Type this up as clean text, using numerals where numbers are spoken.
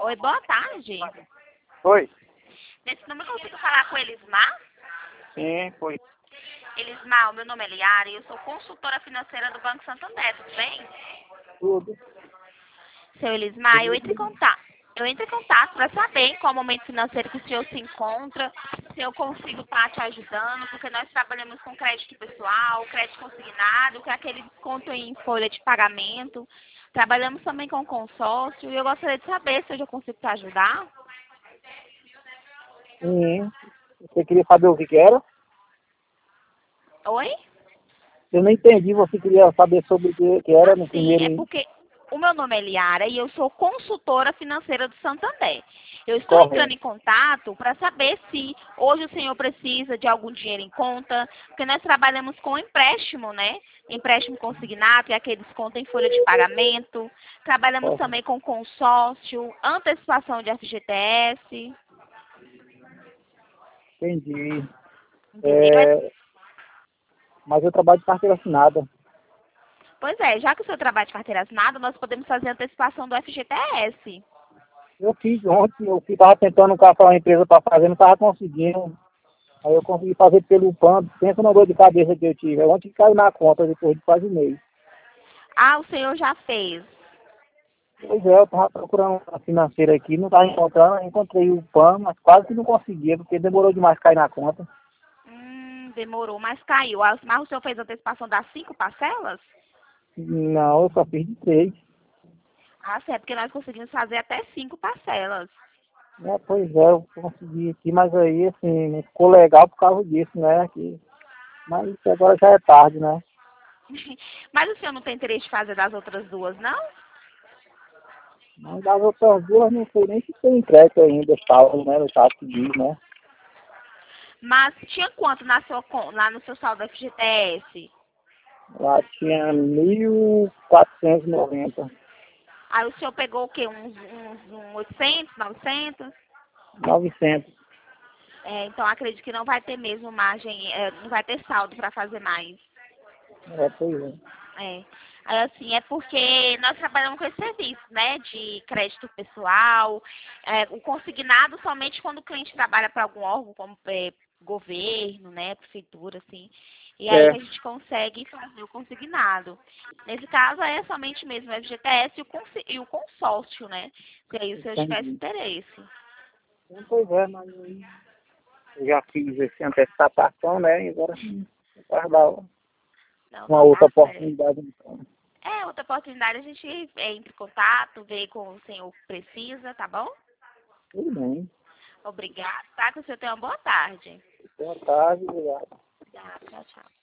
Oi, boa tarde. Foi? Nesse número eu consigo falar com Elismar? Sim, foi. Elismar, o meu nome é Liara e eu sou consultora financeira do Banco Santander, tudo bem? Tudo. Seu Elismar, eu entro em contato para saber em qual momento financeiro que o senhor se encontra, se eu consigo estar te ajudando, porque nós trabalhamos com crédito pessoal, crédito consignado, que é aquele desconto em folha de pagamento. Trabalhamos também com consórcio e eu gostaria de saber se eu já consigo te ajudar. Sim. Você queria saber o que que era? Oi? Eu não entendi. Você queria saber sobre o que era no Assim, primeiro é porque o meu nome é Liara e eu sou consultora financeira do Santander. Eu estou entrando correto. em contato para saber se hoje o senhor precisa de algum dinheiro em conta, porque nós trabalhamos com empréstimo, né? Empréstimo consignado, que é aquele desconto em folha de pagamento. Trabalhamos Correto. também com consórcio, antecipação de FGTS, Entendi. entendeu? É, mas eu trabalho de carteira assinada. Pois é, já que o senhor trabalha de carteira assinada, nós podemos fazer antecipação do FGTS. Eu fiz ontem, eu estava tentando caçar uma empresa para fazer, não estava conseguindo. Aí eu consegui fazer pelo PAN. Pensa na dor de cabeça que eu tive. Ontem caiu na conta depois de quase um mês. Ah, o senhor já fez. Pois é, eu estava procurando uma financeira aqui, não estava encontrando, aí encontrei o PAN, mas quase que não conseguia, porque demorou demais cair na conta. Demorou, mas caiu. Mas o senhor fez a antecipação das 5 parcelas? Não, eu só fiz de 3. Ah, sim, é porque nós conseguimos fazer até 5 parcelas. Pois é, eu consegui aqui, mas aí, assim, não ficou legal por causa disso, né? Mas isso agora já é tarde, né? Mas o senhor não tem interesse de fazer das outras duas, não? Mas das outras duas não sei nem se tem crédito ainda, tal, né? No caso que diz, né? Mas tinha quanto na sua, lá no seu saldo FGTS? Lá tinha 1.490, Aí o senhor pegou o quê? Uns 800, 900? 900. É, então acredito que não vai ter mesmo margem, não vai ter saldo para fazer mais. Pois é. É. Aí, assim, é porque nós trabalhamos com esse serviço, né, de crédito pessoal, o consignado somente quando o cliente trabalha para algum órgão, como governo, né, prefeitura, assim, e aí que a Certo. gente consegue fazer o consignado. Nesse caso, é somente mesmo o FGTS e o consórcio, né, se aí o senhor tivesse Entendi. interesse. Pois é, mas aí eu já fiz esse antecipação, né? E agora guardar Não, uma não, outra tá certo. oportunidade, então. É, outra oportunidade a gente entra em contato, vê com o senhor precisa, tá bom? Tudo bem. Obrigada, tá? Que o senhor tenha uma boa tarde. Boa tarde, obrigado. Obrigada, tchau, tchau.